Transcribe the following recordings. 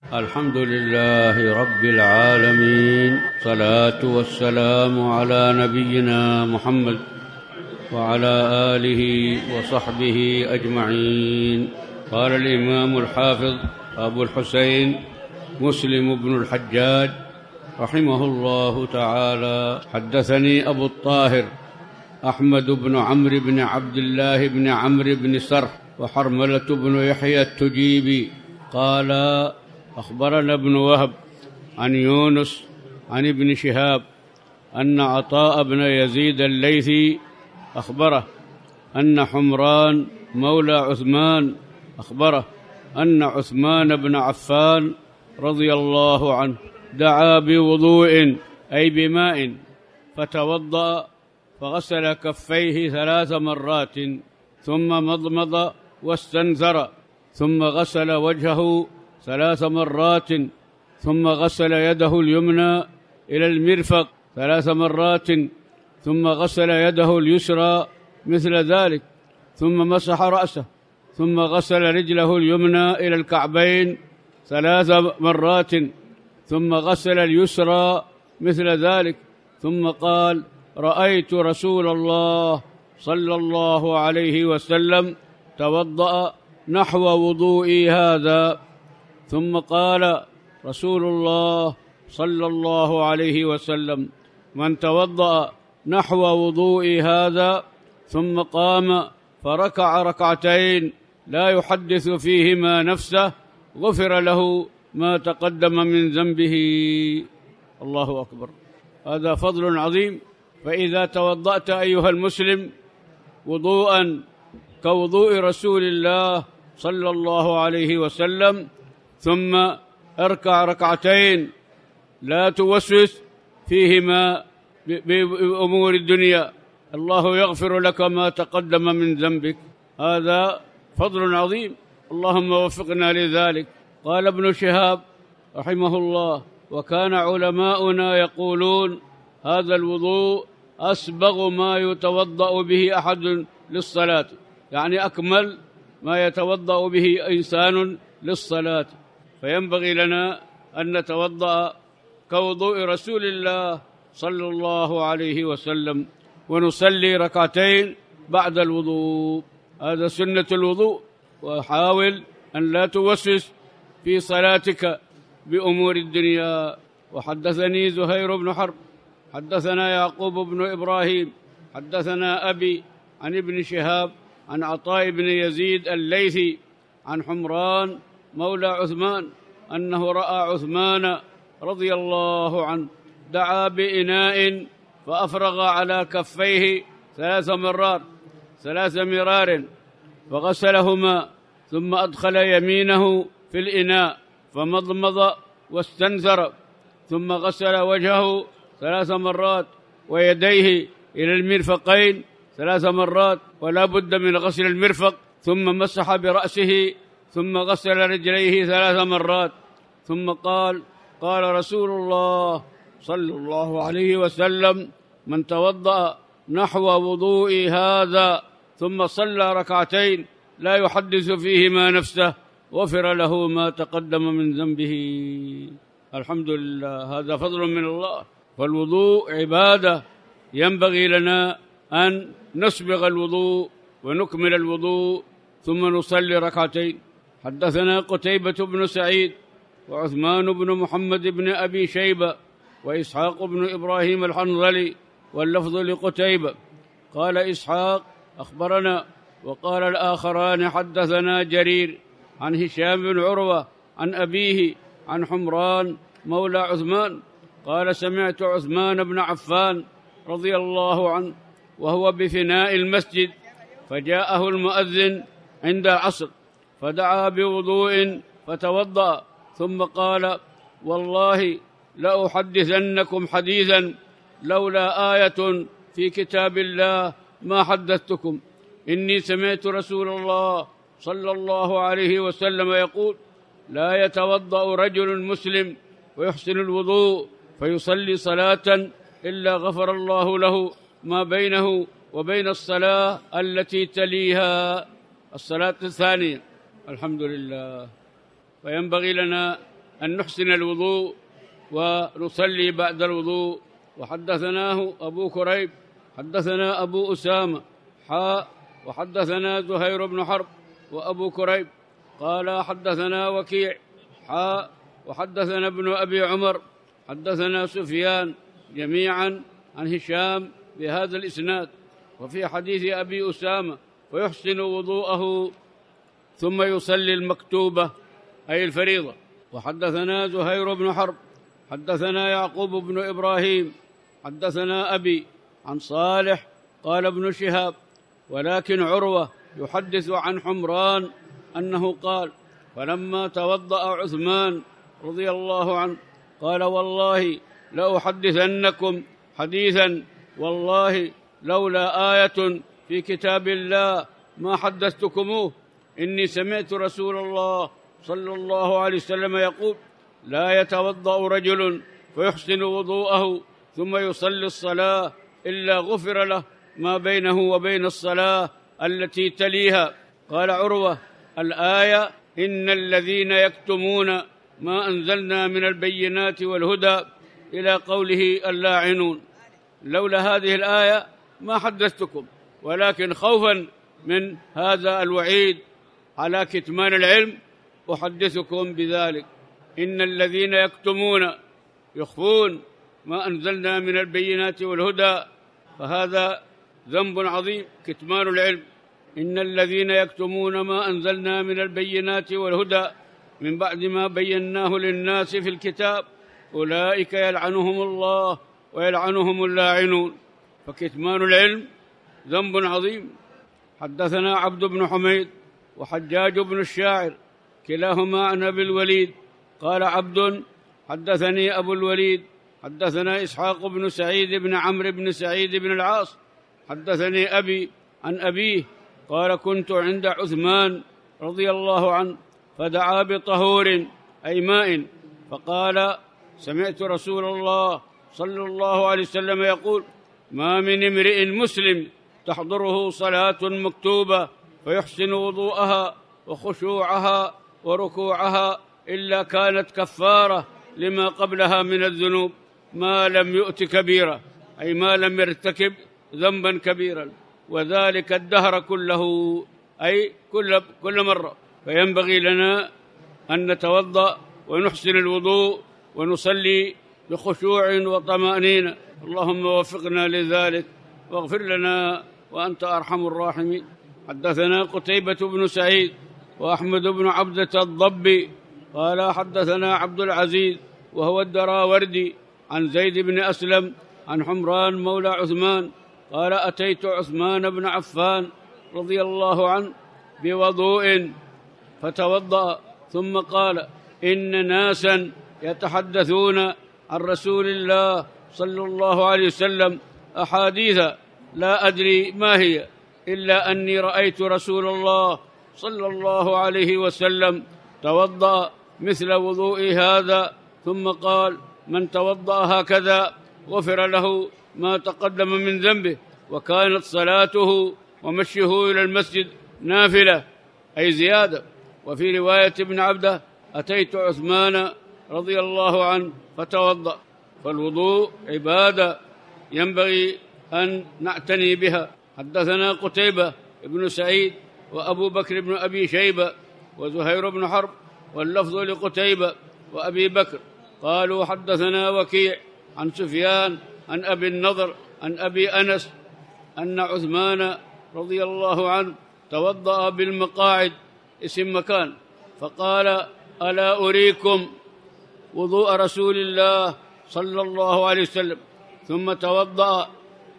الحمد لله رب العالمين، صلاة والسلام على نبينا محمد وعلى آله وصحبه أجمعين. قال الإمام الحافظ أبو الحسين مسلم بن الحجاج رحمه الله تعالى: حدثني أبو الطاهر أحمد بن عمرو بن عبد الله بن عمرو بن سرح وحرملة بن يحيى التجيبي قال: أخبرنا ابن وهب عن يونس عن ابن شهاب أن عطاء بن يزيد الليثي أخبره أن حمران مولى عثمان أخبره أن عثمان بن عفان رضي الله عنه دعا بوضوء أي بماء فتوضأ فغسل كفيه 3 مرات ثم مضمض واستنثر ثم غسل وجهه 3 مرات ثم غسل يده اليمنى إلى المرفق 3 مرات ثم غسل يده اليسرى مثل ذلك ثم مسح رأسه ثم غسل رجله اليمنى إلى الكعبين 3 مرات ثم غسل اليسرى مثل ذلك ثم قال: رأيت رسول الله صلى الله عليه وسلم توضأ نحو وضوئي هذا. ثم قال رسول الله صلى الله عليه وسلم: من توضأ نحو وضوئي هذا ثم قام فركع 2 ركعتين لا يحدث فيهما نفسه غفر له ما تقدم من ذنبه. الله أكبر، هذا فضل عظيم. فإذا توضأت أيها المسلم وضوءا كوضوء رسول الله صلى الله عليه وسلم ثم اركع 2 ركعتين لا توسوس فيهما بأمور الدنيا، الله يغفر لك ما تقدم من ذنبك. هذا فضل عظيم، اللهم وفقنا لذلك. قال ابن شهاب رحمه الله: وكان علماؤنا يقولون هذا الوضوء أسبغ ما يتوضأ به أحد للصلاة، يعني أكمل ما يتوضأ به إنسان للصلاة، فينبغي لنا أن نتوضأ كوضوء رسول الله صلى الله عليه وسلم ونصلي 2 ركعتين بعد الوضوء، هذا سنة الوضوء. وحاول أن لا توسوس في صلاتك بأمور الدنيا. وحدثني زهير بن حرب حدثنا يعقوب بن إبراهيم حدثنا أبي عن ابن شهاب عن عطاء بن يزيد الليثي عن حمران مولى عثمان أنه رأى عثمان رضي الله عنه دعا بإناء فأفرغ على كفيه 3 مرات 3 مرار فغسلهما ثم أدخل يمينه في الإناء فمضمض واستنثر ثم غسل وجهه 3 مرات ويديه إلى المرفقين 3 مرات، ولا بد من غسل المرفق، ثم مسح برأسه ثم غسل رجليه 3 مرات، ثم قال: قال رسول الله صلى الله عليه وسلم: من توضأ نحو وضوئي هذا ثم صلى 2 ركعتين لا يحدث فيهما نفسه غفر له ما تقدم من ذنبه. الحمد لله، هذا فضل من الله. فالوضوء عبادة، ينبغي لنا أن نسبغ الوضوء ونكمل الوضوء ثم نصلي 2 ركعتين. حدثنا قتيبة بن سعيد وعثمان بن محمد بن أبي شيبة وإسحاق بن إبراهيم الحنظلي، واللفظ لقتيبة. قال إسحاق: أخبرنا. وقال الآخران: حدثنا جرير عن هشام بن عروة عن أبيه عن حمران مولى عثمان قال: سمعت عثمان بن عفان رضي الله عنه وهو بفناء المسجد فجاءه المؤذن عند العصر فدعا بوضوء فتوضأ ثم قال: والله لأحدثنكم حديثا لولا آية في كتاب الله ما حدثتكم. إني سمعت رسول الله صلى الله عليه وسلم يقول: لا يتوضأ رجل مسلم ويحسن الوضوء فيصلي صلاة إلا غفر الله له ما بينه وبين الصلاة التي تليها الصلاة الثانية. الحمد لله. فينبغي لنا أن نحسن الوضوء ونصلي بعد الوضوء. وحدثناه أبو كريب حدثنا أبو أسامة وحدثنا زهير بن حرب وأبو كريب قال حدثنا وكيع وحدثنا ابن أبي عمر حدثنا سفيان جميعا عن هشام بهذا الإسناد. وفي حديث أبي أسامة ويحسن وضوءه ثم يصلي المكتوبة أي الفريضة. وحدثنا زهير بن حرب حدثنا يعقوب بن إبراهيم حدثنا أبي عن صالح قال ابن شهاب ولكن عروة يحدث عن حمران أنه قال فلما توضأ عثمان رضي الله عنه قال والله لأحدثنكم حديثا والله لولا آية في كتاب الله ما حدثتكموه إني سمعت رسول الله صلى الله عليه وسلم يقول لا يتوضأ رجل فيحسن وضوءه ثم يصلي الصلاة إلا غفر له ما بينه وبين الصلاة التي تليها. قال عروة الآية إن الذين يكتمون ما أنزلنا من البينات والهدى إلى قوله اللاعنون. لولا هذه الآية ما حدثتكم، ولكن خوفا من هذا الوعيد على كتمان العلم أحدثكم بذلك. إن الذين يكتمون يخفون ما أنزلنا من البينات والهدى، فهذا ذنب عظيم كتمان العلم. إن الذين يكتمون ما أنزلنا من البينات والهدى من بعد ما بيناه للناس في الكتاب أولئك يلعنهم الله ويلعنهم اللاعنون. فكتمان العلم ذنب عظيم. حدثنا عبد بن حميد وحجاج بن الشاعر كلاهما عن أبي الوليد قال عبد حدثني أبو الوليد حدثنا إسحاق بن سعيد بن عمرو بن سعيد بن العاص حدثني أبي عن أبيه قال كنت عند عثمان رضي الله عنه فدعا بطهور أي ماء فقال سمعت رسول الله صلى الله عليه وسلم يقول ما من امرئ مسلم تحضره صلاة مكتوبة فيحسن وضوءها وخشوعها وركوعها إلا كانت كفارة لما قبلها من الذنوب ما لم يؤت كبيرة، أي ما لم يرتكب ذنبا كبيرا، وذلك الدهر كله، أي كل مرة. فينبغي لنا أن نتوضأ ونحسن الوضوء ونصلي بخشوع وطمأنينة. اللهم وفقنا لذلك واغفر لنا وأنت أرحم الراحمين. حدثنا قتيبة بن سعيد وأحمد بن عبدة الضبي قال حدثنا عبد العزيز وهو الدراوردي عن زيد بن أسلم عن حمران مولى عثمان قال أتيت عثمان بن عفان رضي الله عنه بوضوء فتوضأ ثم قال إن ناسا يتحدثون عن رسول الله صلى الله عليه وسلم أحاديث لا أدري ما هي إلا أني رأيت رسول الله صلى الله عليه وسلم توضأ مثل وضوء هذا ثم قال من توضأ هكذا غفر له ما تقدم من ذنبه. وكانت صلاته ومشيه إلى المسجد نافلة أي زيادة. وفي رواية ابن عبده أتيت عثمان رضي الله عنه فتوضأ. فالوضوء عبادة ينبغي أن نعتني بها. حدثنا قتيبة بن سعيد وأبو بكر بن أبي شيبة وزهير بن حرب واللفظ لقتيبة وأبي بكر قالوا حدثنا وكيع عن سفيان عن أبي النضر عن أبي أنس أن عثمان رضي الله عنه توضأ بالمقاعد اسم مكان فقال ألا أريكم وضوء رسول الله صلى الله عليه وسلم ثم توضأ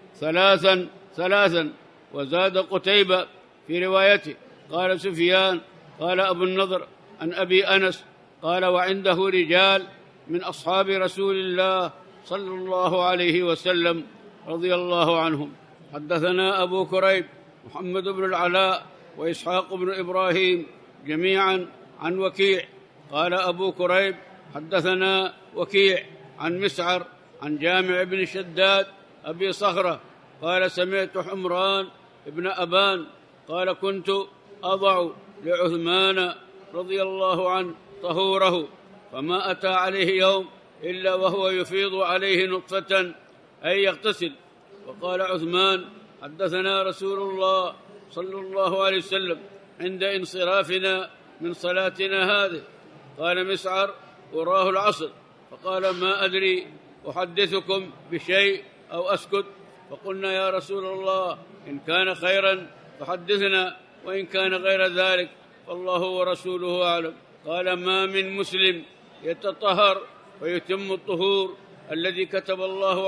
ثلاثا وزاد قتيبة في روايته قال سفيان قال أبو النضر عن أبي أنس قال وعنده رجال من أصحاب رسول الله صلى الله عليه وسلم رضي الله عنهم. حدثنا أبو كريب محمد بن العلاء وإسحاق بن إبراهيم جميعا عن وكيع قال أبو كريب حدثنا وكيع عن مسعر عن جامع بن شداد أبي صخرة قال سمعت حمران ابن أبان قال كنت أضع لعثمان رضي الله عنه طهوره فما أتى عليه يوم إلا وهو يفيض عليه نطفة أي يغتسل. وقال عثمان: حدثنا رسول الله صلى الله عليه وسلم عند انصرافنا من صلاتنا هذه. قال مسعر: أراه العصر. فقال: ما أدري أحدثكم بشيء أو أسكت؟ فقلنا: يا رسول الله، إن كان خيرا فحدثنا، وإن كان غير ذلك فالله ورسوله أعلم. قال: ما من مسلم يتطهر ويتم الطهور الذي كتب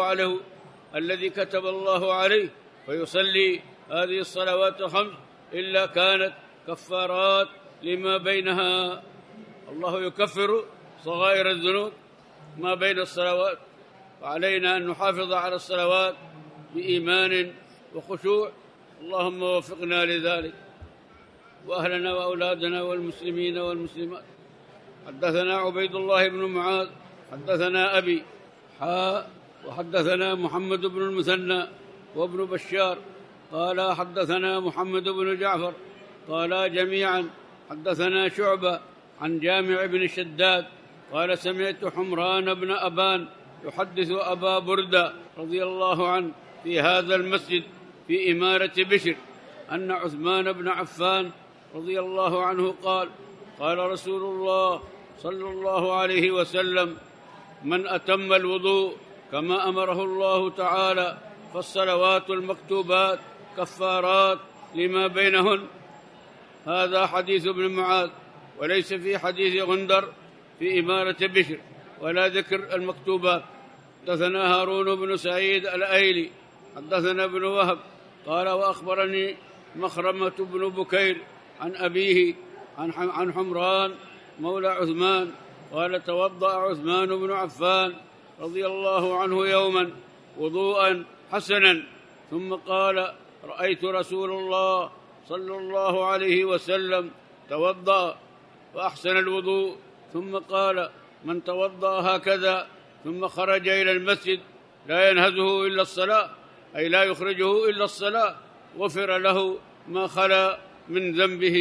الله عليه فيصلي هذه الصلوات الخمس إلا كانت كفارات لما بينها. الله يكفر صغائر الذنوب ما بين الصلوات، وعلينا أن نحافظ على الصلوات بإيمان وخشوع. اللهم وفقنا لذلك، وأهلنا وأولادنا والمسلمين والمسلمات. حدثنا عبيد الله بن معاذ حدثنا أبي وحدثنا محمد بن المثنى وابن بشار قال حدثنا محمد بن جعفر قال جميعا حدثنا شعبة عن جامع بن شداد قال: سمعت حمران بن أبان يحدث أبا بردة رضي الله عنه في هذا المسجد في إمارة بشر أن عثمان بن عفان رضي الله عنه قال: قال رسول الله صلى الله عليه وسلم: من أتم الوضوء كما أمره الله تعالى فالصلوات المكتوبات كفارات لما بينهن. هذا حديث ابن معاذ، وليس في حديث غندر في إمارة بشر ولا ذكر المكتوبات. حدثنا هارون بن سعيد الأيلي حدثنا ابن وهب قال: وأخبرني مخرمة بن بكير عن أبيه عن حمران مولى عثمان قال: توضأ عثمان بن عفان رضي الله عنه يوما وضوءا حسنا، ثم قال: رأيت رسول الله صلى الله عليه وسلم توضأ فأحسن الوضوء، ثم قال: من توضأ هكذا ثم خرج إلى المسجد لا ينهزه إلا الصلاة، أي لا يخرجه إلا الصلاة، غفر له ما خلا من ذنبه.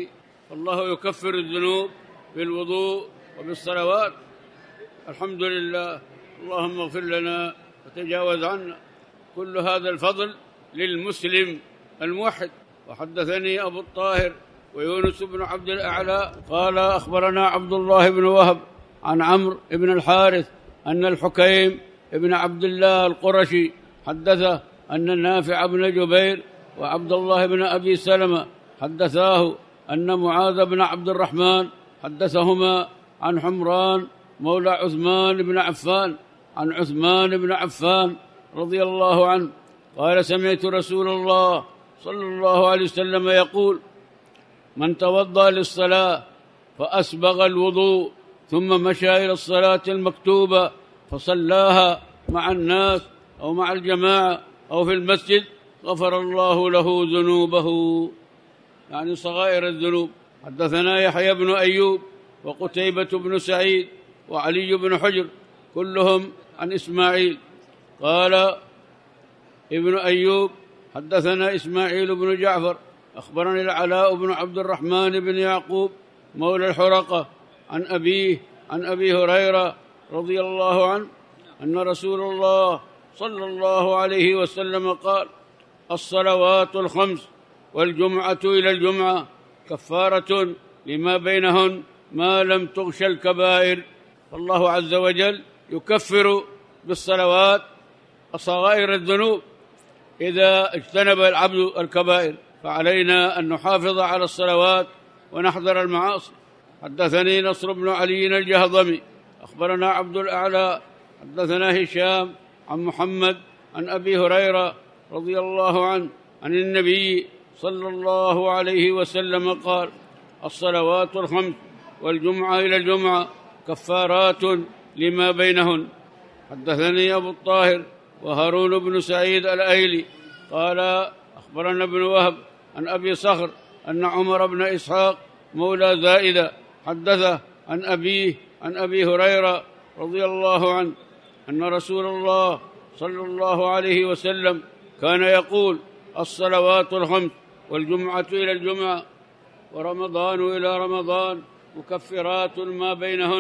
الله يكفر الذنوب بالوضوء وبالصلوات. الحمد لله. اللهم اغفر لنا وتجاوز عنا. كل هذا الفضل للمسلم الموحد. وحدثني أبو الطاهر ويونس بن عبد الأعلى قال: أخبرنا عبد الله بن وهب عن عمرو بن الحارث أن الحكيم بن عبد الله القرشي حدثه أن نافع بن جبير وعبد الله بن أبي سلمة حدثاه أن معاذ بن عبد الرحمن حدثهما عن حمران مولى عثمان بن عفان عن عثمان بن عفان رضي الله عنه قال: سمعت رسول الله صلى الله عليه وسلم يقول: من توضأ للصلاة فأسبغ الوضوء ثم مشى إلى الصلاة المكتوبة فصلاها مع الناس أو مع الجماعة أو في المسجد غفر الله له ذنوبه، يعني صغائر الذنوب. حدثنا يحيى بن أيوب وقتيبة بن سعيد وعلي بن حجر كلهم عن إسماعيل. قال ابن أيوب: حدثنا إسماعيل بن جعفر أخبرني العلاء بن عبد الرحمن بن يعقوب مولى الحرقة عن أبيه عن أبي هريرة رضي الله عنه أن رسول الله صلى الله عليه وسلم قال: الصلوات الخمس والجمعة إلى الجمعة كفارة لما بينهن ما لم تغش الكبائر. فالله عز وجل يكفر بالصلوات صغائر الذنوب إذا اجتنب العبد الكبائر، فعلينا أن نحافظ على الصلوات ونحذر المعاصي. حدثني نصر بن علي الجهضمي أخبرنا عبد الأعلى حدثنا هشام عن محمد عن أبي هريرة رضي الله عنه عن النبي صلى الله عليه وسلم قال: الصلوات الخمس والجمعة إلى الجمعة كفارات لما بينهن. حدثني أبو الطاهر وهارون بن سعيد الأيلي قال: أخبرنا ابن وهب عن أبي صخر أن عمر بن إسحاق مولى زائدة حدثه عن أبيه عن أبي هريرة رضي الله عنه أن رسول الله صلى الله عليه وسلم كان يقول: الصلوات الخمس والجمعة إلى الجمعة ورمضان إلى رمضان مكفرات ما بينهن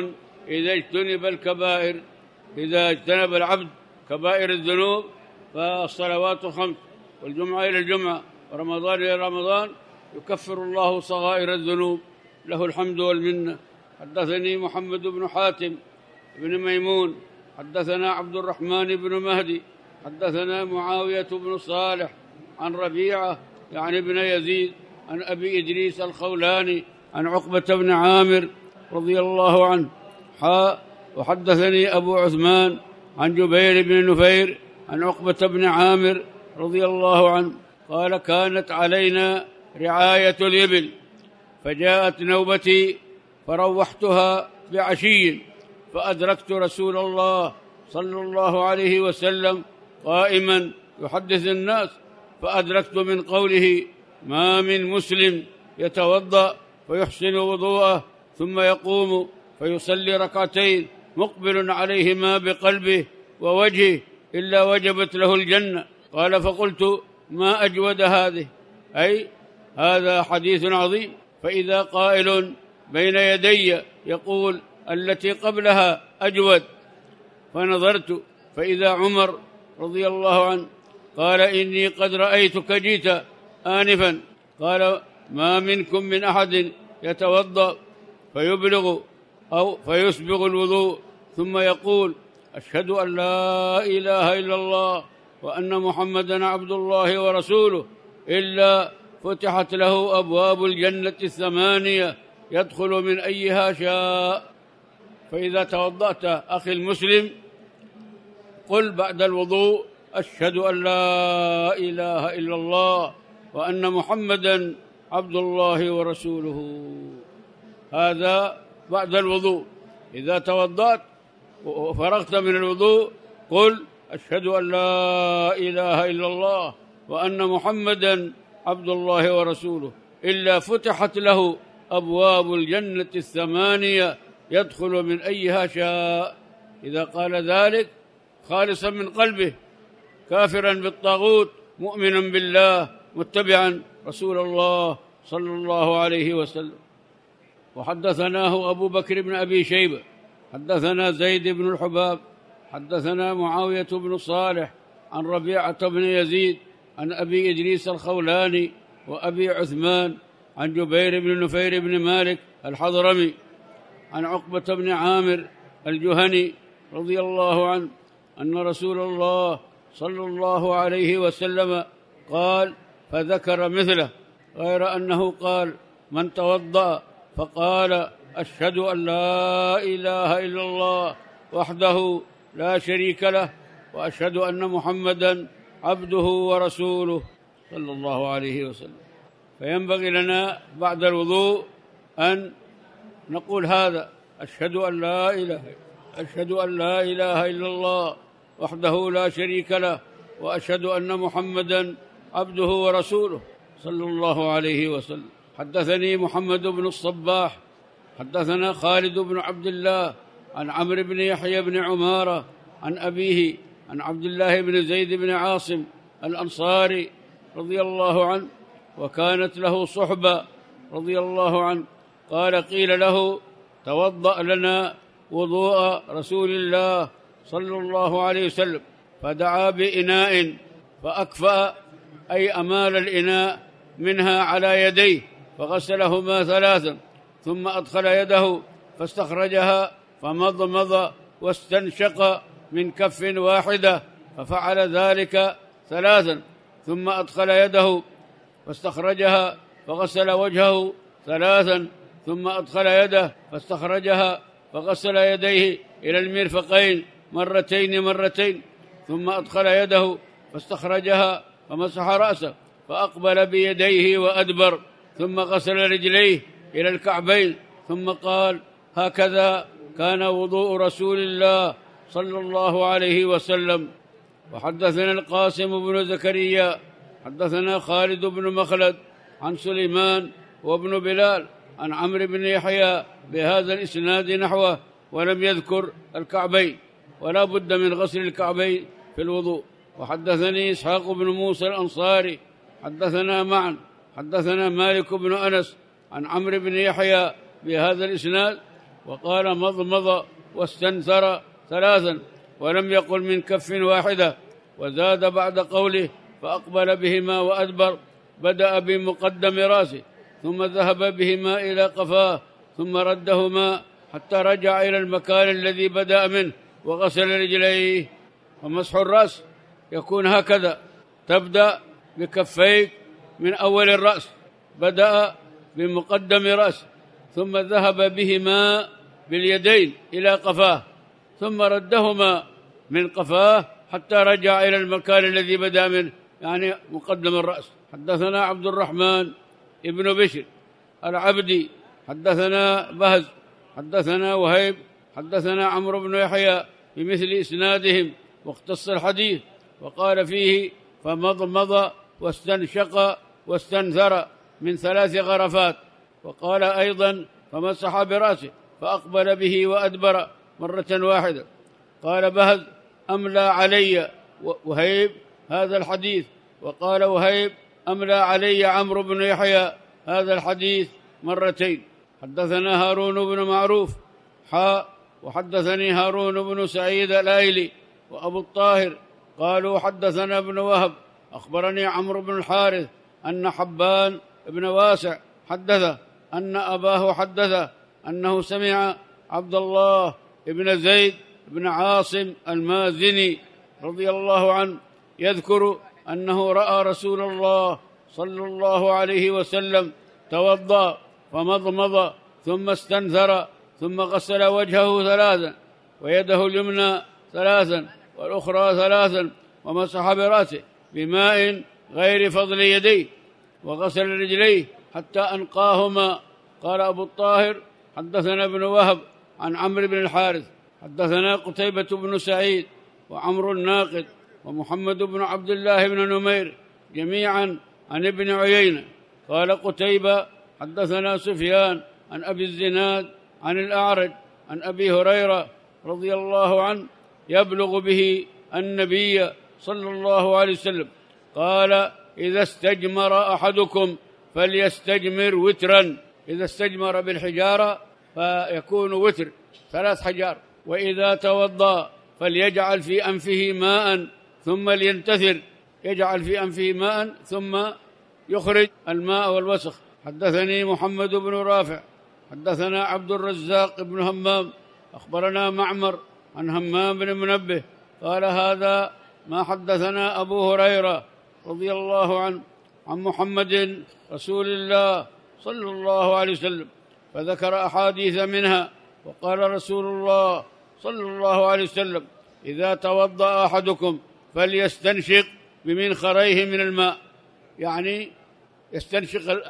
إذا اجتنب العبد كبائر الذنوب فالصلوات الخمس والجمعة إلى الجمعة ورمضان إلى رمضان يكفر الله صغائر الذنوب، له الحمد والمنة. حدثني محمد بن حاتم بن ميمون حدثنا عبد الرحمن بن مهدي حدثنا معاوية بن صالح عن ربيعة يعني بن يزيد عن أبي إدريس الخولاني عن عقبة بن عامر رضي الله عنه وحدثني أبو عثمان عن جبير بن نفير عن عقبة بن عامر رضي الله عنه قال: كانت علينا رعاية الإبل فجاءت نوبتي فروحتها بعشي فأدركت رسول الله صلى الله عليه وسلم قائما يحدث الناس، فأدركت من قوله: ما من مسلم يتوضأ فيحسن وضوءه ثم يقوم فيصلي ركعتين مقبل عليهما بقلبه ووجهه إلا وجبت له الجنة. قال: فقلت: ما أجود هذه؟ أي هذا حديث عظيم. فإذا قائل بين يدي يقول: التي قبلها أجود، فنظرت فإذا عمر رضي الله عنه قال: إني قد رأيتك جيت آنفا. قال: ما منكم من أحد يتوضأ فيسبغ الوضوء ثم يقول: أشهد أن لا إله إلا الله وأن محمدا عبد الله ورسوله إلا فتحت له أبواب الجنة 8 يدخل من أيها شاء. فإذا توضأت أخي المسلم قل بعد الوضوء: أشهد أن لا إله إلا الله وأن محمدا عبد الله ورسوله. هذا بعد الوضوء. إذا توضأت وفرغت من الوضوء قل: أشهد أن لا إله إلا الله وأن محمدا عبد الله ورسوله إلا فتحت له أبواب الجنة 8 يدخل من أيها شاء. إذا قال ذلك خالصا من قلبه كافرا بالطاغوت مؤمنا بالله متبعا رسول الله صلى الله عليه وسلم. وحدثناه أبو بكر بن أبي شيبة حدثنا زيد بن الحباب حدثنا معاوية بن صالح عن ربيعة بن يزيد عن أبي إدريس الخولاني وأبي عثمان عن جبير بن نفير بن مالك الحضرمي عن عقبة بن عامر الجهني رضي الله عنه أن رسول الله صلى الله عليه وسلم قال، فذكر مثله غير أنه قال: من توضأ فقال: أشهد أن لا إله إلا الله وحده لا شريك له وأشهد أن محمدا عبده ورسوله صلى الله عليه وسلم. فينبغي لنا بعد الوضوء أن نقول هذا: أشهد أن لا إله إلا الله وحده لا شريك له وأشهد أن محمدا عبده ورسوله صلى الله عليه وسلم. حدثني محمد بن الصباح حدثنا خالد بن عبد الله عن عمرو بن يحيى بن عمارة عن أبيه عن عبد الله بن زيد بن عاصم الأنصاري رضي الله عنه وكانت له صحبة رضي الله عنه قال: قيل له: توضأ لنا وضوء رسول الله صلى الله عليه وسلم. فدعا بإناء فأكفأ أي أمال الإناء منها على يديه فغسلهما 3 ثم أدخل يده فاستخرجها فمضمض واستنشق من كف واحدة ففعل ذلك 3 ثم أدخل يده فاستخرجها فغسل وجهه 3 ثم أدخل يده فاستخرجها فغسل يديه إلى المرفقين مرتين ثم أدخل يده فاستخرجها فمسح رأسه فأقبل بيديه وأدبر ثم غسل رجليه إلى الكعبين ثم قال: هكذا كان وضوء رسول الله صلى الله عليه وسلم. وحدثنا القاسم بن زكريا حدثنا خالد بن مخلد عن سليمان وابن بلال عن عمرو بن يحيى بهذا الإسناد نحوه ولم يذكر الكعبين، ولا بد من غسل الكعبين في الوضوء. وحدثني إسحاق بن موسى الأنصاري حدثنا معا حدثنا مالك بن أنس عن عمرو بن يحيى بهذا الإسناد وقال: مضمض واستنثر ثلاثا، ولم يقل من كف واحدة. وزاد بعد قوله فأقبل بهما وأدبر بدأ بمقدم رأسه، ثم ذهب بهما إلى قفاه، ثم ردهما حتى رجع إلى المكان الذي بدأ منه وغسل رجليه. ومسح الرأس يكون هكذا: تبدأ بكفيك من أول الرأس، بدأ بمقدم رأسه، ثم ذهب بهما باليدين إلى قفاه، ثم ردهما من قفاه حتى رجع إلى المكان الذي بدأ منه، يعني مقدم الرأس. حدثنا عبد الرحمن ابن بشر العبدي حدثنا بهز حدثنا وهيب حدثنا عمرو بن يحيى بمثل إسنادهم، واختص الحديث وقال فيه فمضمض واستنشق واستنثر من 3 غرفات. وقال أيضا فمسح برأسه فأقبل به وأدبر مرة واحدة. قال بهز أملى علي وهيب هذا الحديث، وقال وهيب أملى علي عمرو بن يحيى هذا الحديث مرتين. حدثنا هارون بن معروف وحدثني هارون بن سعيد الأيلي وأبو الطاهر قالوا حدثنا ابن وهب أخبرني عمرو بن الحارث أن حبان بن واسع حدثه أن أباه حدثه أنه سمع عبد الله بن زيد بن عاصم المازني رضي الله عنه يذكر أنه رأى رسول الله صلى الله عليه وسلم توضأ فمضمض ثم استنثر ثم غسل وجهه 3 ويده اليمنى 3 والأخرى 3 ومسح برأسه بماء غير فضل يديه وغسل رجليه حتى أنقاهما. قال أبو الطاهر حدثنا ابن وهب عن عمرو بن الحارث حدثنا قتيبة بن سعيد وعمرو الناقد ومحمد بن عبد الله بن نمير جميعا عن ابن عيينة. قال قتيبة حدثنا سفيان عن أبي الزناد عن الأعرج عن أبي هريرة رضي الله عنه يبلغ به النبي صلى الله عليه وسلم قال إذا استجمر أحدكم فليستجمر وترا. إذا استجمر بالحجارة فيكون وتر 3 حجار. وإذا توضأ فليجعل في أنفه ماء ثم لينتثر، يجعل في أنفه ماء ثم يخرج الماء والوسخ. حدثني محمد بن رافع حدثنا عبد الرزاق بن همام أخبرنا معمر عن همام بن منبه قال هذا ما حدثنا أبو هريرة رضي الله عنه عن محمد رسول الله صلى الله عليه وسلم، فذكر أحاديث منها. وقال رسول الله صلى الله عليه وسلم إذا توضأ أحدكم فليستنشق بمنخريه من الماء، يعني يستنشق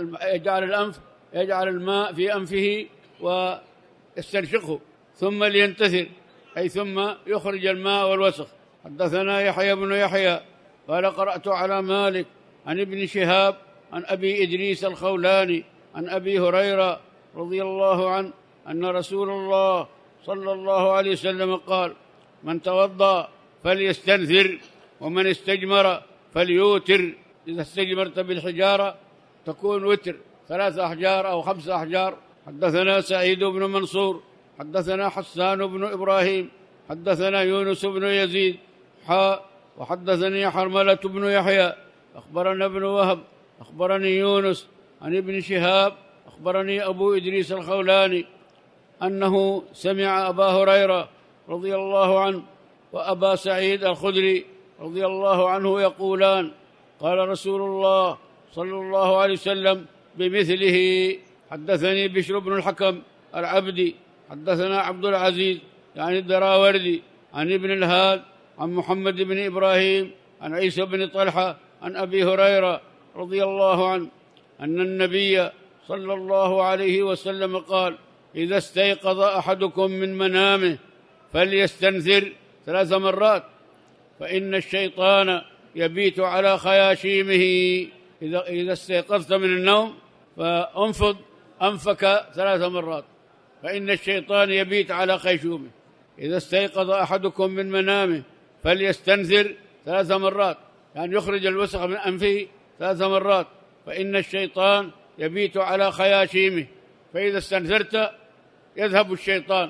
يجعل الماء في أنفه ويستنشقه، ثم لينتثر أي ثم يخرج الماء والوسخ. حدثنا يحيى بن يحيى قال قرأت على مالك عن ابن شهاب عن أبي إدريس الخولاني عن أبي هريرة رضي الله عنه أن رسول الله صلى الله عليه وسلم قال من توضأ فليستنثر ومن استجمر فليوتر. إذا استجمرت بالحجارة تكون وتر 3 أحجار أو 5 أحجار. حدثنا سعيد بن منصور حدثنا حسان بن إبراهيم حدثنا يونس بن يزيد وحدثني حرملة بن يحيى أخبرنا ابن وهب أخبرني يونس عن ابن شهاب أخبرني أبو إدريس الخولاني أنه سمع أبا هريرة رضي الله عنه وأبا سعيد الخدري رضي الله عنه يقولان قال رسول الله صلى الله عليه وسلم بمثله. حدثني بشر بن الحكم العبدي حدثنا عبد العزيز يعني الدراوردي عن ابن الهاد عن محمد بن إبراهيم عن عيسى بن طلحة عن أبي هريرة رضي الله عنه أن النبي صلى الله عليه وسلم قال إذا استيقظ أحدكم من منامه فليستنثر 3 مرات فإن الشيطان يبيت على خياشيمه. إذا استيقظت من النوم فانفض أنفك 3 مرات فإن الشيطان يبيت على خيشومه. إذا استيقظ أحدكم من منامه فليستنثر 3 مرات، يعني يخرج الوسخ من أنفه 3 مرات فإن الشيطان يبيت على خياشيمه. فإذا استنثرت يذهب الشيطان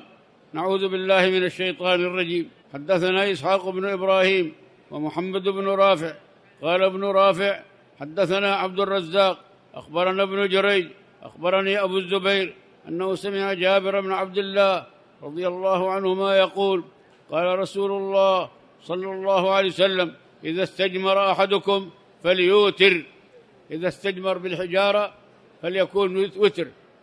نعوذ بالله من الشيطان الرجيم. حدثنا إسحاق بن إبراهيم ومحمد بن رافع قال ابن رافع حدثنا عبد الرزاق أخبرنا ابن جريج أخبرني أبو الزبير أنه سمع جابر بن عبد الله رضي الله عنهما يقول قال رسول الله صلى الله عليه وسلم إذا استجمر أحدكم فليوتر، إذا استجمر بالحجارة فليكون وتر،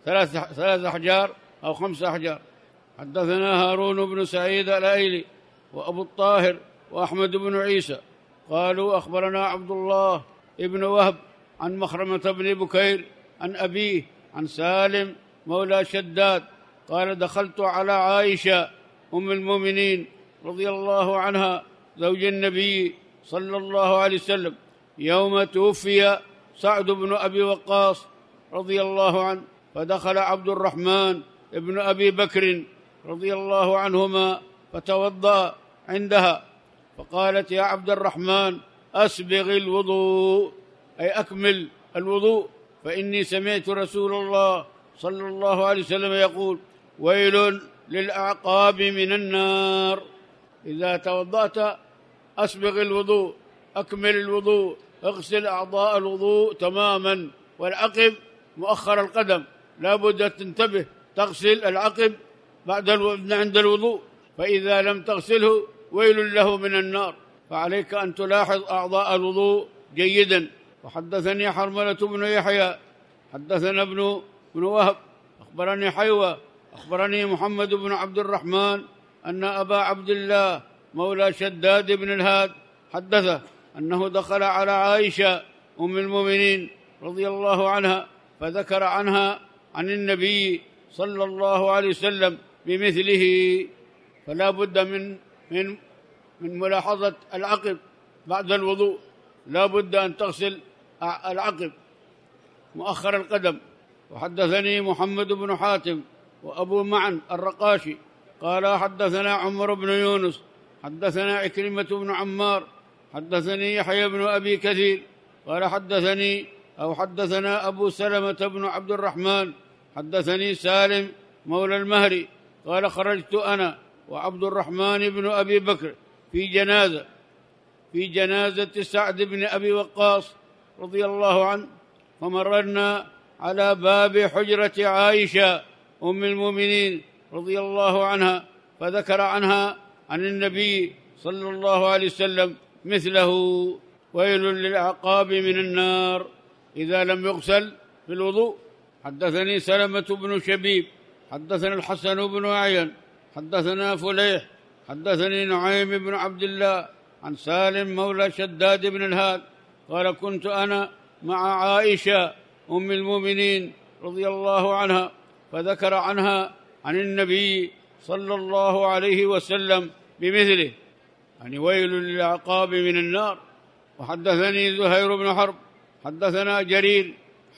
3 أحجار أو 5 أحجار. حدثنا هارون بن سعيد الأيلي وأبو الطاهر وأحمد بن عيسى قالوا أخبرنا عبد الله ابن وهب عن مخرمة بن بكير عن أبيه عن سالم مولى شداد قال دخلت على عائشة أم المؤمنين رضي الله عنها زوج النبي صلى الله عليه وسلم يوم توفي سعد بن أبي وقاص رضي الله عنه، فدخل عبد الرحمن ابن أبي بكر رضي الله عنهما فتوضأ عندها، فقالت يا عبد الرحمن أسبغ الوضوء، أي أكمل الوضوء، فإني سمعت رسول الله صلى الله عليه وسلم يقول ويل للأعقاب من النار. إذا توضأت أسبغ الوضوء، أكمل الوضوء، اغسل أعضاء الوضوء تماما، والعقب مؤخر القدم لا بد أن تنتبه، تغسل العقب عند الوضوء، فإذا لم تغسله ويل له من النار، فعليك أن تلاحظ أعضاء الوضوء جيدا. وحدثني حرملة بن يحيى حدثنا ابن وهب أخبرني حيوة أخبرني محمد بن عبد الرحمن أن أبا عبد الله مولى شداد بن الهاد حدثه أنه دخل على عائشة أم المؤمنين رضي الله عنها فذكر عنها عن النبي صلى الله عليه وسلم بمثله، فلا بد من ملاحظة العقب بعد الوضوء، لا بد أن تغسل العقب مؤخر القدم. وحدثني محمد بن حاتم وأبو معن الرقاشي قال حدثنا عمر بن يونس حدثنا عكرمة بن عمار حدثني يحيى بن أبي كثير قال حدثنا أبو سلمة بن عبد الرحمن حدثني سالم مولى المهري قال خرجت أنا وعبد الرحمن بن أبي بكر في جنازة سعد بن أبي وقاص رضي الله عنه، فمررنا على باب حجرة عائشة أم المؤمنين رضي الله عنها، فذكر عنها عن النبي صلى الله عليه وسلم مثله ويل للأعقاب من النار إذا لم يغسل في الوضوء. حدثني سلمة بن شبيب حدثنا الحسن بن أعين حدثنا فليح حدثني نعيم بن عبد الله عن سالم مولى شداد بن الهاد قال كنت أنا مع عائشة أم المؤمنين رضي الله عنها، فذكر عنها عن النبي صلى الله عليه وسلم بمثله، يعني ويل للأعقاب من النار. وحدثني زهير بن حرب حدثنا جرير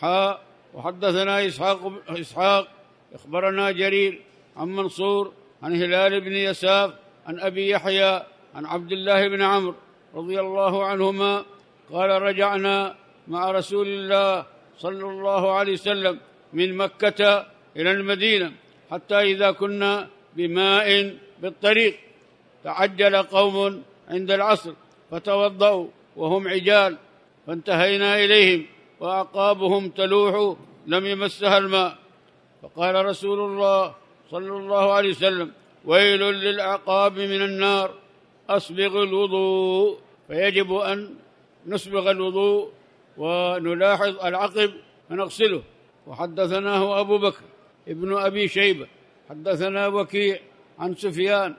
وحدثنا إسحاق أخبرنا جرير عن منصور عن هلال بن يساف عن أبي يحيى عن عبد الله بن عمرو رضي الله عنهما قال رجعنا مع رسول الله صلى الله عليه وسلم من مكة إلى المدينة حتى إذا كنا بماء بالطريق تعجل قوم عند العصر فتوضأوا وهم عجال، فانتهينا إليهم وأعقابهم تلوح لم يمسها الماء، فقال رسول الله صلى الله عليه وسلم ويل للأعقاب من النار أسبغ الوضوء، فيجب أن نسبغ الوضوء ونلاحظ العقب ونغسله. وحدثناه أبو بكر ابن أبي شيبة حدثنا وكيع عن سفيان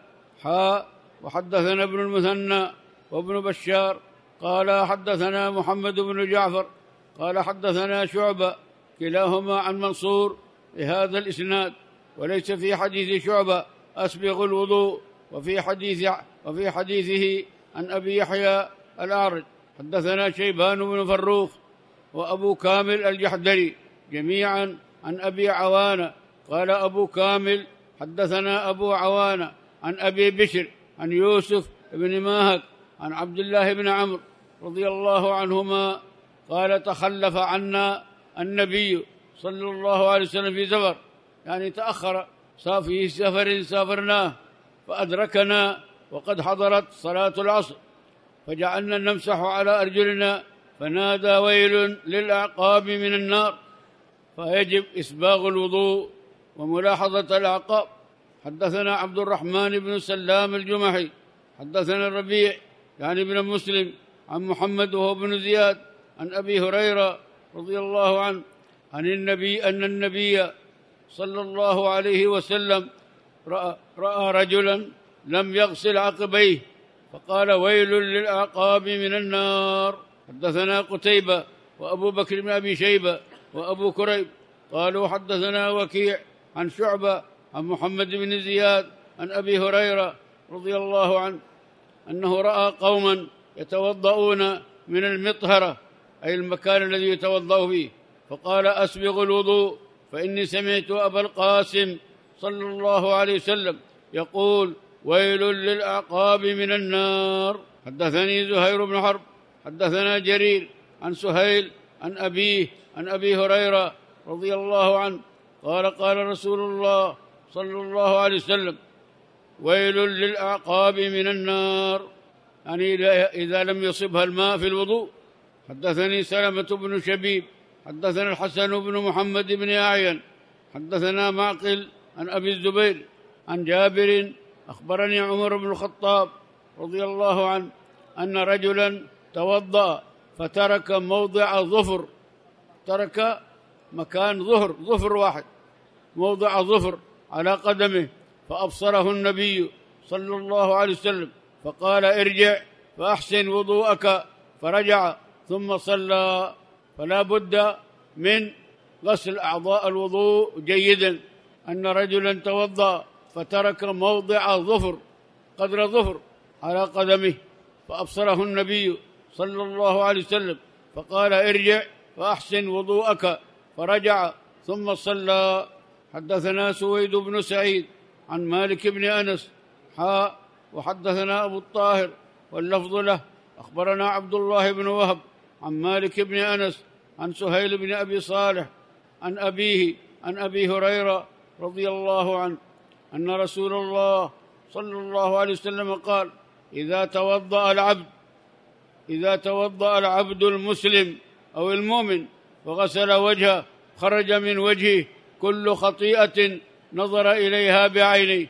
وحدثنا ابن المثنى وابن بشار قال حدثنا محمد بن جعفر قال حدثنا شعبة كلاهما عن منصور بهذا الإسناد، وليس في حديث شعبة أسبغ الوضوء، وفي حديثه عن أبي يحيى الأعرج حدثنا شيبان بن فروخ وأبو كامل الجحدري جميعا عن أبي عوانة قال أبو كامل حدثنا أبو عوانة عن أبي بشر عن يوسف بن ماهك عن عبد الله بن عمرو رضي الله عنهما قال تخلف عنا النبي صلى الله عليه وسلم في سفر، يعني في سفر سافرناه فأدركنا وقد حضرت صلاة العصر، فجعلنا نمسح على أرجلنا، فنادى: ويل للأعقاب من النار. فيجب إسباغ الوضوء وملاحظة الأعقاب. حدثنا عبد الرحمن بن سلام الجمحي حدثنا الربيع يعني بن مسلم عن محمد وهو بن زياد عن أبي هريرة رضي الله عنه عن النبي أن النبي صلى الله عليه وسلم رأى رجلا لم يغسل عقبيه فقال: ويل للأعقاب من النار. حدثنا قتيبة وأبو بكر بن أبي شيبة وأبو كريب قالوا حدثنا وكيع عن شعبة عن محمد بن زياد عن أبي هريرة رضي الله عنه أنه رأى قوما يتوضؤون من المطهرة، أي المكان الذي يتوضأ فيه، فقال: أسبغ الوضوء، فإني سمعت أبا القاسم صلى الله عليه وسلم يقول: ويل للأعقاب من النار. حدثني زهير بن حرب حدثنا جرير عن سهيل عن أبيه عن أبي هريرة رضي الله عنه قال: قال رسول الله صلى الله عليه وسلم: ويل للأعقاب من النار، يعني إذا لم يصبها الماء في الوضوء. حدثني سلمة بن شبيب حدثنا الحسن بن محمد بن أعين حدثنا معقل عن أبي الزبير عن جابر أخبرني عمر بن الخطاب رضي الله عنه أن رجلا توضأ فترك موضع ظفر، ترك مكان ظفر واحد، موضع ظفر على قدمه، فأبصره النبي صلى الله عليه وسلم فقال: ارجع فأحسن وضوءك، فرجع ثم صلى. فلا بد من غسل أعضاء الوضوء جيدا. أن رجلا توضأ فترك موضع ظفر قدر ظفر على قدمه، فأبصره النبي صلى الله عليه وسلم فقال: ارجع فأحسن وضوءك، فرجع ثم صلى. حدثنا سويد بن سعيد عن مالك بن أنس وحدثنا أبو الطاهر واللفظ له أخبرنا عبد الله بن وهب عن مالك بن أنس عن سهيل بن أبي صالح عن أبيه عن أبي هريرة رضي الله عنه أن رسول الله صلى الله عليه وسلم قال: إذا توضأ العبد المسلم أو المؤمن وغسل وجهه خرج من وجهه كل خطيئة نظر إليها بعينيه،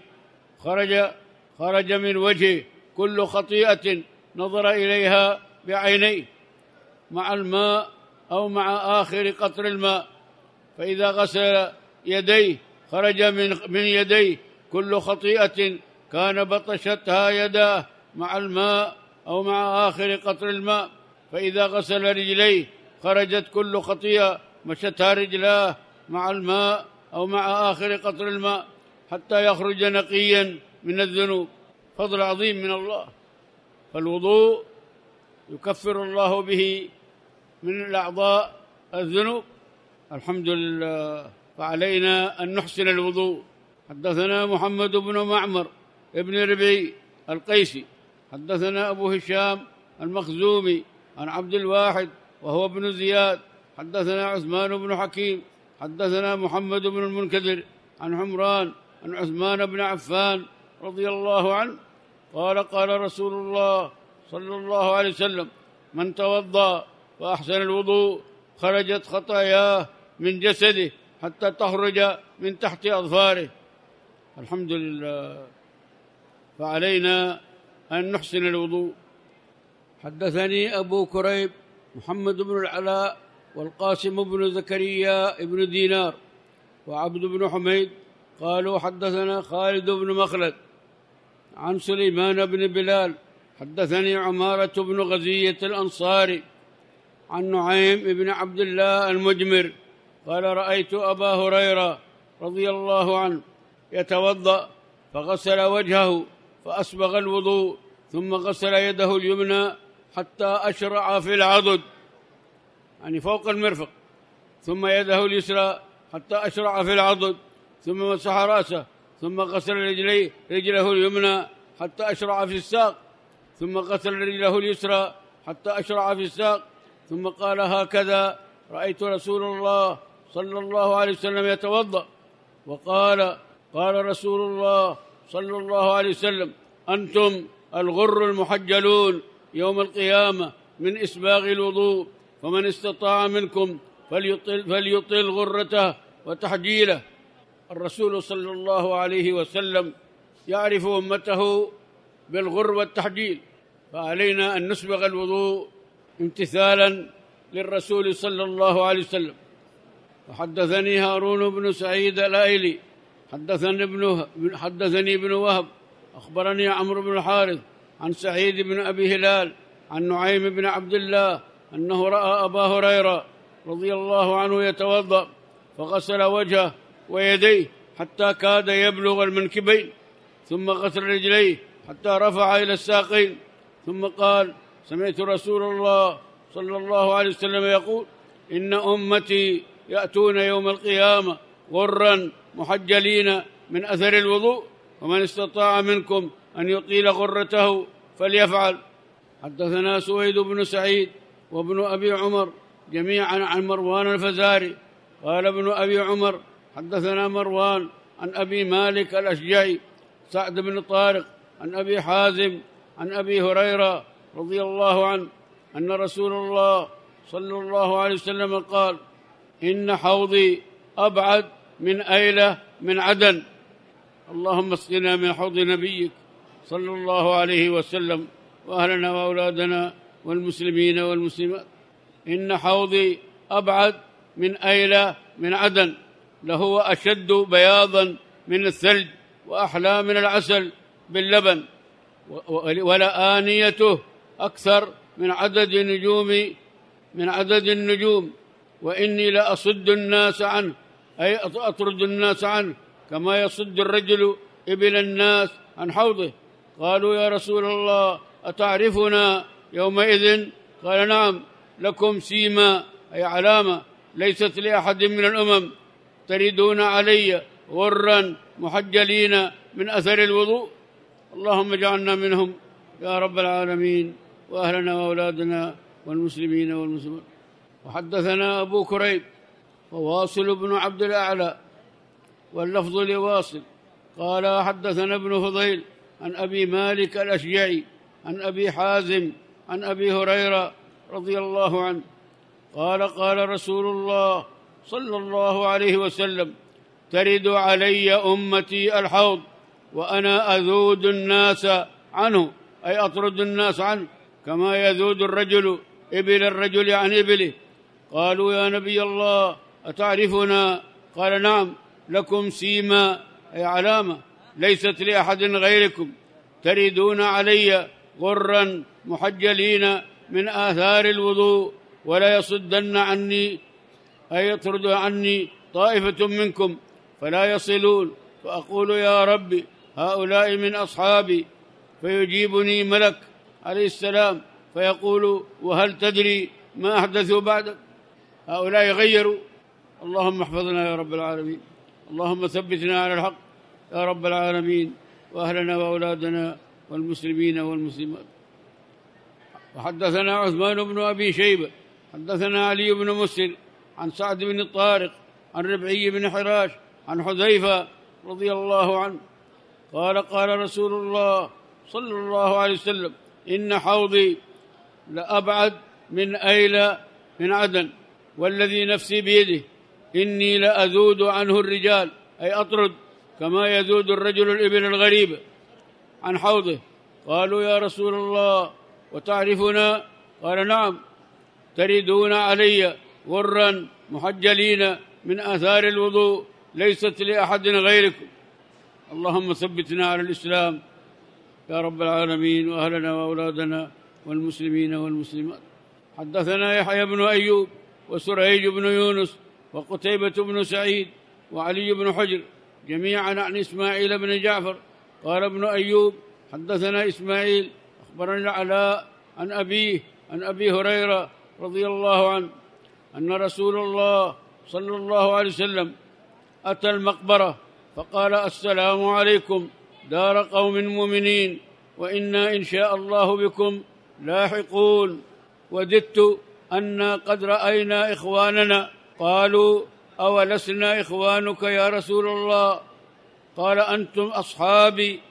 خرج من وجهه كل خطيئة نظر إليها بعينيه مع الماء أو مع آخر قطر الماء. فإذا غسل يديه خرج من يديه كل خطيئة كان بطشتها يداه مع الماء أو مع آخر قطر الماء. فإذا غسل رجليه خرجت كل خطيئة مشتها رجلاه مع الماء أو مع آخر قطر الماء حتى يخرج نقيا من الذنوب. فضل عظيم من الله. فالوضوء يكفر الله به من الأعضاء الذنوب، الحمد لله. فعلينا أن نحسن الوضوء. حدثنا محمد بن معمر ابن ربيع القيسي حدثنا أبو هشام المخزومي عن عبد الواحد وهو ابن زياد حدثنا عثمان بن حكيم حدثنا محمد بن المنكدر عن عمران عن عثمان بن عفان رضي الله عنه قال: قال رسول الله صلى الله عليه وسلم: من توضأ وأحسن الوضوء خرجت خطاياه من جسده حتى تخرج من تحت أظفاره. الحمد لله. فعلينا أن نحسن الوضوء. حدثني أبو كريب محمد بن العلاء والقاسم بن زكريا بن دينار وعبد بن حميد قالوا حدثنا خالد بن مخلد عن سليمان بن بلال حدثني عمارة بن غزية الأنصاري عن نعيم بن عبد الله المجمر قال: رأيت أبا هريرة رضي الله عنه يتوضأ فغسل وجهه فأسبغ الوضوء ثم غسل يده اليمنى حتى أشرع في العضد، يعني فوق المرفق، ثم يده اليسرى حتى أشرع في العضد، ثم مسح رأسه، ثم غسل رجله اليمنى حتى أشرع في الساق، ثم غسل رجله اليسرى حتى أشرع في الساق، ثم قال: هكذا رأيت رسول الله صلى الله عليه وسلم يتوضأ. وقال: قال رسول الله صلى الله عليه وسلم: أنتم الغر المحجلون يوم القيامة من إسباغ الوضوء، فمن استطاع منكم فليطل غرته وتحجيله. الرسول صلى الله عليه وسلم يعرف أمته بالغر والتحجيل، فعلينا أن نسبغ الوضوء امتثالا للرسول صلى الله عليه وسلم. وحدثني هارون بن سعيد الأيلي حدثني ابن وهب أخبرني عمرو بن الحارث عن سعيد بن أبي هلال عن نعيم بن عبد الله أنه رأى أبا هريرة رضي الله عنه يتوضأ، فغسل وجهه ويديه حتى كاد يبلغ المنكبين، ثم غسل رجليه حتى رفع إلى الساقين، ثم قال: سمعت رسول الله صلى الله عليه وسلم يقول: إن أمتي يأتون يوم القيامة غرا محجلين من أثر الوضوء، ومن استطاع منكم أن يطيل غرته فليفعل. حدثنا سويد بن سعيد وابن أبي عمر جميعا عن مروان الفزاري قال ابن أبي عمر: حدثنا مروان عن أبي مالك الأشجعي سعد بن طارق عن أبي حازم عن أبي هريرة رضي الله عنه أن رسول الله صلى الله عليه وسلم قال: إن حوضي أبعد من أيلة من عدن. اللهم اسقنا من حوض نبيك صلى الله عليه وسلم وأهلنا وأولادنا والمسلمين والمسلمات. إن حوضي أبعد من أيلة من عدن، لهو أشد بياضا من الثلج وأحلى من العسل باللبن، ولآنيته أكثر من عدد النجوم، وإني لأصد الناس عنه، أي أطرد الناس عنه كما يصد الرجل إبل الناس عن حوضه. قالوا: يا رسول الله أتعرفنا يومئذ؟ قال: نعم، لكم سيما، أي علامة، ليست لأحد من الأمم، تردون علي غرا محجلين من أثر الوضوء. اللهم اجعلنا منهم يا رب العالمين، وأهلنا وأولادنا والمسلمين والمسلمات. وحدثنا أبو كريب وواصل بن عبد الأعلى واللفظ لواصل قال: حدثنا ابن فضيل عن أبي مالك الأشجعي عن أبي حازم عن أبي هريرة رضي الله عنه قال: قال رسول الله صلى الله عليه وسلم: ترد علي أمتي الحوض وأنا أذود الناس عنه، أي أطرد الناس عنه كما يذود الرجل إبل الرجل عن إبله. قالوا: يا نبي الله أتعرفنا؟ قال: نعم، لكم سيما، أي علامة، ليست لأحد غيركم، تردون علي غرا محجلين من آثار الوضوء، ولا يصدن عني، أي يطرد عني طائفة منكم فلا يصلون، فأقول: يا ربي هؤلاء من أصحابي، فيجيبني ملك عليه السلام فيقول: وهل تدري ما أحدثوا بعدك؟ هؤلاء غيروا. اللهم احفظنا يا رب العالمين، اللهم ثبتنا على الحق يا رب العالمين، وأهلنا وأولادنا والمسلمين والمسلمات. وحدثنا عثمان بن أبي شيبة حدثنا علي بن مسر عن سعد بن طارق عن ربعي بن حراش عن حذيفة رضي الله عنه قال: قال رسول الله صلى الله عليه وسلم: إن حوضي لأبعد من أيلة من عدن، والذي نفسي بيده إني لأذود عنه الرجال، أي أطرد كما يذود الرجل الإبل الغريبة عن حوضه. قالوا: يا رسول الله وتعرفنا؟ قال: نعم، تردون علي غرا محجلين من آثار الوضوء، ليست لأحد غيركم. اللهم ثبتنا على الإسلام يا رب العالمين، وأهلنا وأولادنا والمسلمين والمسلمات. حدثنا يحيى بن أيوب وسريج بن يونس وقتيبة بن سعيد وعلي بن حجر جميعا عن إسماعيل بن جعفر قال ابن أيوب: حدثنا إسماعيل أخبرنا العلاء عن أبيه عن أبي هريرة رضي الله عنه أن رسول الله صلى الله عليه وسلم أتى المقبرة فقال: السلام عليكم دار قوم مؤمنين، وإنا إن شاء الله بكم لاحقون، وددت أنا قد رأينا إخواننا. قالوا: أولسنا إخوانك يا رسول الله؟ قال أنتم أصحابي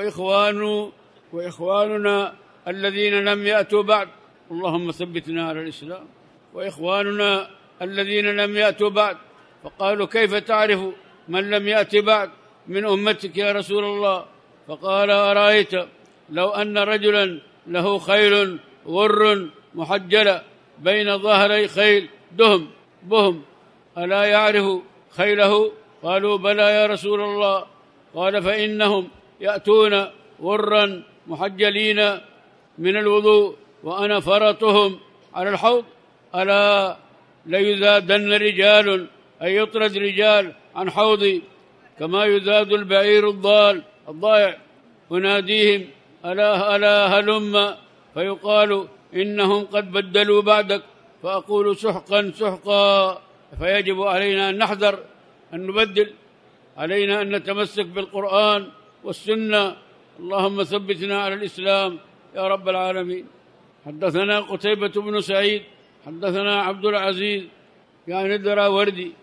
وإخواننا الذين لم يأتوا بعد، اللهم ثبتنا على الإسلام، وإخواننا الذين لم يأتوا بعد. فقالوا كيف تعرف من لم يأت بعد من أمتك يا رسول الله؟ فقال أرأيت لو أن رجلا له خيل غر محجلة بين ظهري خيل بهم ألا يعرف خيله؟ قالوا بلى يا رسول الله. قال فإنهم يأتون غرا محجلين من الوضوء وأنا فرطهم على الحوض، ألا ليذادن رجال أي يطرد رجال عن حوضي كما يذاد البعير الضائع، أناديهم ألا هلم، فيقال إنهم قد بدلوا بعدك، فأقول سحقا. فيجب علينا أن نحذر أن نبدل، علينا أن نتمسك بالقرآن والسنة. اللهم ثبتنا على الإسلام يا رب العالمين. حدثنا قتيبة بن سعيد حدثنا عبد العزيز يعني الدراوردي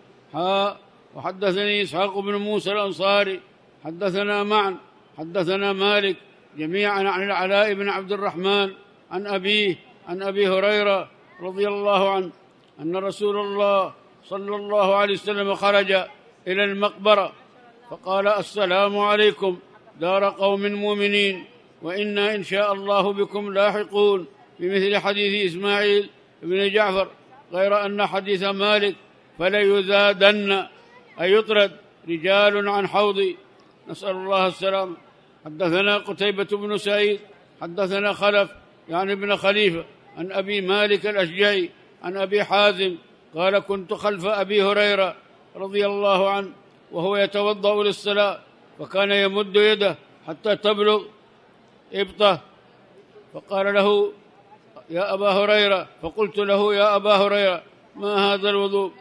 وحدثني إسحاق بن موسى الأنصاري حدثنا معا حدثنا مالك جميعا عن العلاء بن عبد الرحمن عن أبي هريرة رضي الله عنه أن رسول الله صلى الله عليه وسلم خرج إلى المقبرة فقال السلام عليكم دار قوم مؤمنين وإنا إن شاء الله بكم لاحقون، بمثل حديث إسماعيل بن جعفر، غير أن حديث مالك فليذادن أي يطرد رجال عن حوضي، نسأل الله السلام. حدثنا قتيبة بن سعيد حدثنا خلف يعني ابن خليفة عن أبي مالك الأشجعي عن أبي حازم قال كنت خلف أبي هريرة رضي الله عنه وهو يتوضأ للصلاة، فكان يمد يده حتى تبلغ إبطه، فقال له يا أبا هريرة، فقلت له يا أبا هريرة ما هذا الوضوء؟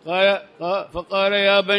فقال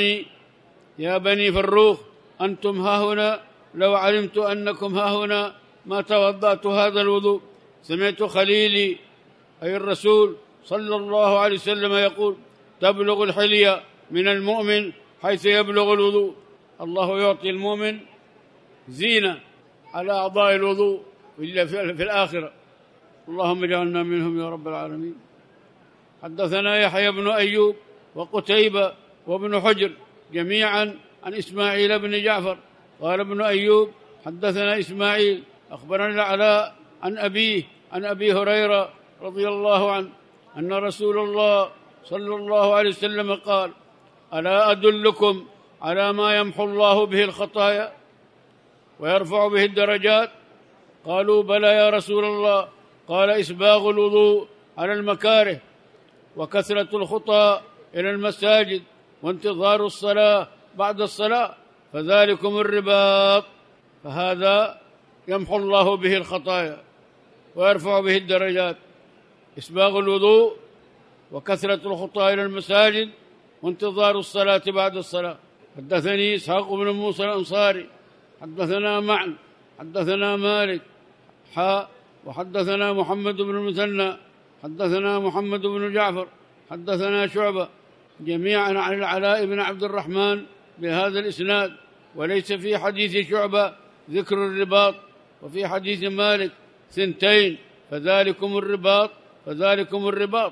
يا بني فروخ أنتم هاهنا، لو علمت أنكم هاهنا ما توضأت هذا الوضوء. سمعت خليلي أي الرسول صلى الله عليه وسلم يقول تبلغ الحلية من المؤمن حيث يبلغ الوضوء. الله يعطي المؤمن زينة على أعضاء الوضوء إلا في الآخرة، اللهم اجعلنا منهم يا رب العالمين. حدثنا يحيى بن أيوب وقتيبة وابن حجر جميعا عن إسماعيل بن جعفر قال ابن أيوب حدثنا إسماعيل أخبرنا العلاء عن أبيه عن أبي هريرة رضي الله عنه أن رسول الله صلى الله عليه وسلم قال ألا أدلكم على ما يمحو الله به الخطايا ويرفع به الدرجات؟ قالوا بلى يا رسول الله. قال إسباغ الوضوء على المكاره وكثرة الخطى إلى المساجد وانتظار الصلاة بعد الصلاة، فذلكم الرباط، فهذا يمحو الله به الخطايا ويرفع به الدرجات. إسباغ الوضوء وكثرة الخطى إلى المساجد وانتظار الصلاة بعد الصلاة. حدثني إسحاق بن موسى الأنصاري حدثنا معا حدثنا مالك وحدثنا محمد بن المثنى حدثنا محمد بن جعفر حدثنا شعبة جميعا عن العلاء بن عبد الرحمن بهذا الإسناد، وليس في حديث شعبة ذكر الرباط، وفي حديث مالك 2 فذلكم الرباط.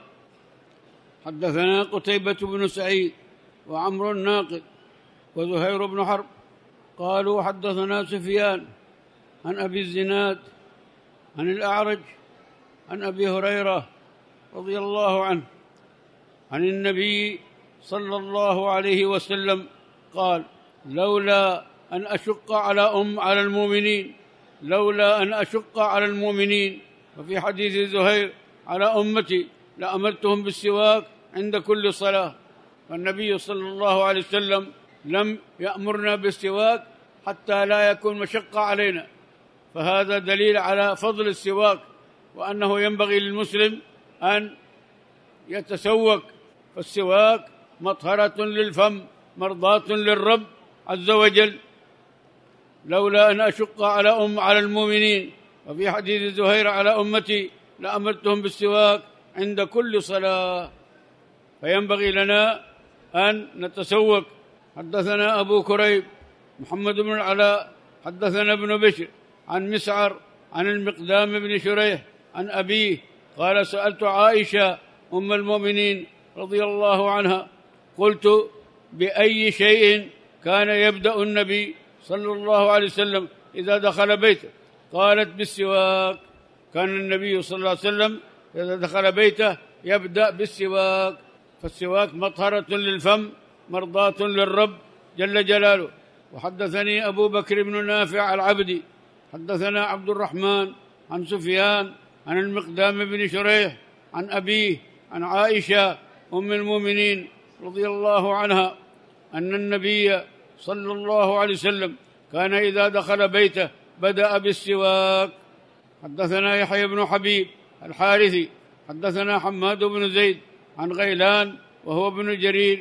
حدثنا قتيبة بن سعيد وعمرو الناقد وزهير بن حرب قالوا حدثنا سفيان عن أبي الزناد عن الأعرج عن أبي هريرة رضي الله عنه عن النبي صلى الله عليه وسلم قال لولا أن أشق على المؤمنين وفي حديث زهير على أمتي لأمرتهم بالسواك عند كل صلاة. فالنبي صلى الله عليه وسلم لم يأمرنا بالسواك حتى لا يكون مشقة علينا، فهذا دليل على فضل السواك وأنه ينبغي للمسلم أن يتسوك، فالسواك مطهرة للفم مرضاة للرب عز وجل. لولا أن أشق على المؤمنين وفي حديث زهير على أمتي لأمرتهم بالسواك عند كل صلاة، فينبغي لنا أن نتسوك. حدثنا أبو كريب محمد بن العلاء حدثنا ابن بشر عن مسعر عن المقدام بن شريح عن أبيه قال سألت عائشة أم المؤمنين رضي الله عنها قلت بأي شيء كان يبدأ النبي صلى الله عليه وسلم إذا دخل بيته؟ قالت بالسواك. كان النبي صلى الله عليه وسلم إذا دخل بيته يبدأ بالسواك، فالسواك مطهرة للفم مرضاة للرب جل جلاله. وحدثني أبو بكر بن نافع العبدي حدثنا عبد الرحمن عن سفيان عن المقدام بن شريح عن أبيه عن عائشة أم المؤمنين رضي الله عنها أن النبي صلى الله عليه وسلم كان إذا دخل بيته بدأ بالسواك. حدثنا يحيى بن حبيب الحارثي حدثنا حماد بن زيد عن غيلان وهو ابن جرير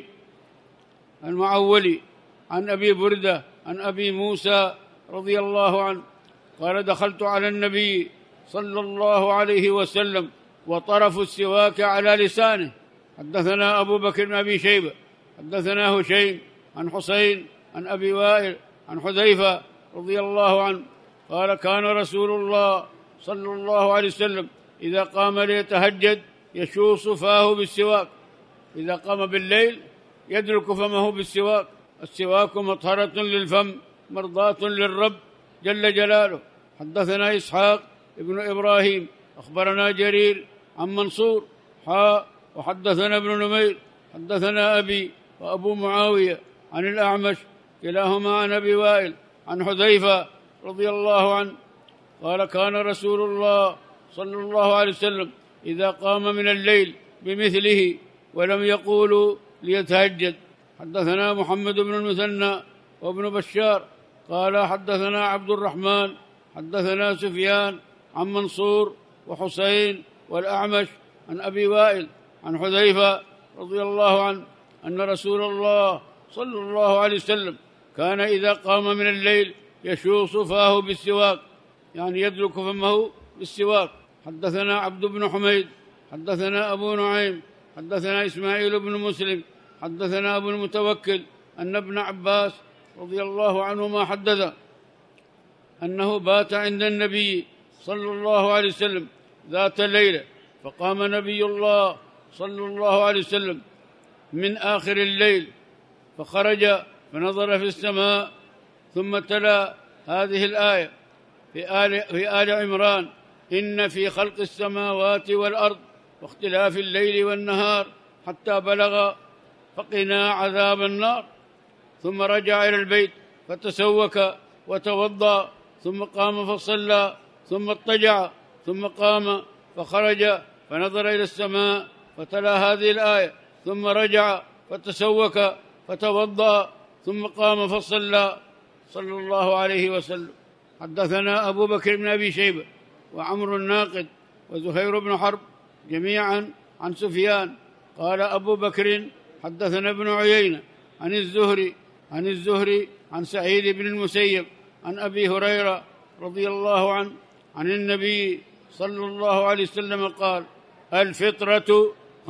المعولي عن أبي بردة عن أبي موسى رضي الله عنه قال دخلت على النبي صلى الله عليه وسلم وطرف السواك على لسانه. حدثنا أبو بكر بن أبي شيبة حدثنا هشيم عن حسين عن أبي وائل عن حذيفة رضي الله عنه قال كان رسول الله صلى الله عليه وسلم إذا قام ليتهجد يشوص فاه بالسواك، إذا قام بالليل يدلك فمه بالسواك. السواك مطهرة للفم مرضاة للرب جل جلاله. حدثنا إسحاق ابن إبراهيم أخبرنا جرير عن منصور وحدثنا ابن نمير حدثنا أبي وأبو معاوية عن الأعمش كلاهما عن أبي وائل عن حذيفة رضي الله عنه قال كان رسول الله صلى الله عليه وسلم إذا قام من الليل بمثله ولم يقولوا ليتهجد. حدثنا محمد بن المثنى وابن بشار قال حدثنا عبد الرحمن حدثنا سفيان عن منصور وحسين والأعمش عن أبي وائل عن حذيفة رضي الله عنه أن رسول الله صلى الله عليه وسلم كان إذا قام من الليل يشوص فاه بالسواك، يعني يدلك فمه بالسواك. حدثنا عبد بن حميد حدثنا أبو نعيم حدثنا إسماعيل بن مسلم حدثنا أبو المتوكل أن ابن عباس رضي الله عنهما حدث أنه بات عند النبي صلى الله عليه وسلم ذات ليلة، فقام نبي الله صلى الله عليه وسلم من آخر الليل فخرج فنظر في السماء ثم تلا هذه الآية في آل عمران إن في خلق السماوات والأرض واختلاف الليل والنهار حتى بلغ فقنا عذاب النار. ثم رجع إلى البيت فتسوك وتوضأ ثم قام فصلى ثم اضطجع ثم قام فخرج فنظر إلى السماء فتلا هذه الآية ثم رجع فتسوك فتوضأ ثم قام فصلى صلى الله عليه وسلم. حدثنا أبو بكر بن أبي شيبة وعمر الناقد وزهير بن حرب جميعا عن سفيان قال أبو بكر حدثنا ابن عيينة عن الزهري عن سعيد بن المسيب عن أبي هريرة رضي الله عنه عن النبي صلى الله عليه وسلم قال الفطرة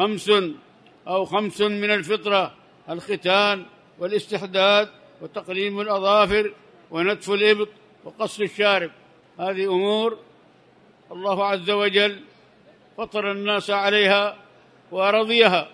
خمس من الفطرة: الختان والاستحداد وتقليم الأظافر ونتف الإبط وقص الشارب. هذه أمور الله عز وجل فطر الناس عليها ورضيها: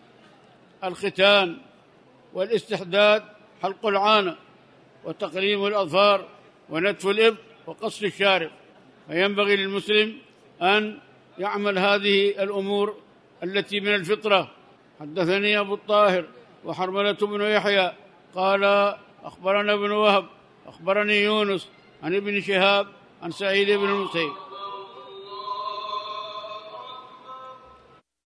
الختان والاستحداد حلق العانة وتقليم الأظفار ونتف الإبط وقص الشارب. فينبغي للمسلم أن يعمل هذه الأمور التي من الفطرة. حدثني أبو الطاهر وحرملة بن يحيى قال أخبرنا ابن وهب أخبرني يونس عن ابن شهاب عن سعيد بن المسيب